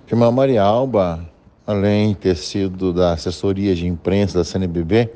Irmã Maria Alba, além de ter sido da assessoria de imprensa da CNBB,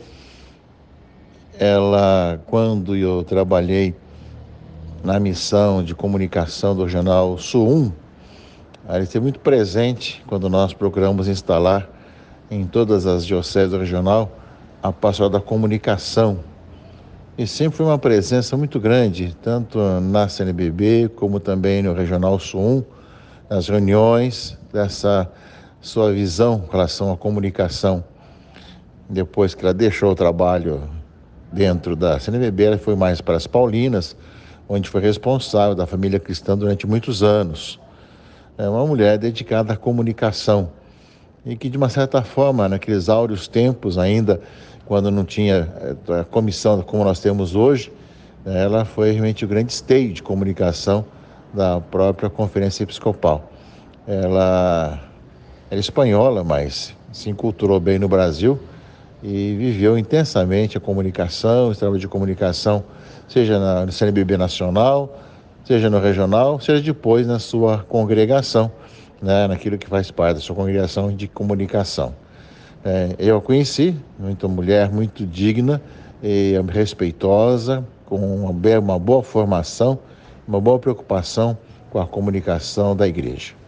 ela, quando eu trabalhei na missão de comunicação do Regional Sul 1, ela esteve muito presente quando nós procuramos instalar em todas as dioceses do regional a pastoral da comunicação. E sempre foi uma presença muito grande, tanto na CNBB como também no Regional Sul 1, nas reuniões, dessa sua visão com relação à comunicação. Depois que ela deixou o trabalho dentro da CNBB, ela foi mais para as Paulinas, onde foi responsável da família cristã durante muitos anos. É uma mulher dedicada à comunicação e que, de uma certa forma, naqueles áureos tempos ainda, quando não tinha a comissão como nós temos hoje, ela foi realmente o grande esteio de comunicação da própria Conferência Episcopal. Ela era espanhola, mas se enculturou bem no Brasil e viveu intensamente a comunicação, o trabalho de comunicação, seja no CNBB nacional, seja no regional, seja depois na sua congregação, né, naquilo que faz parte da sua congregação de comunicação. Eu a conheci, uma mulher muito digna e respeitosa, com uma boa formação, uma boa preocupação com a comunicação da igreja.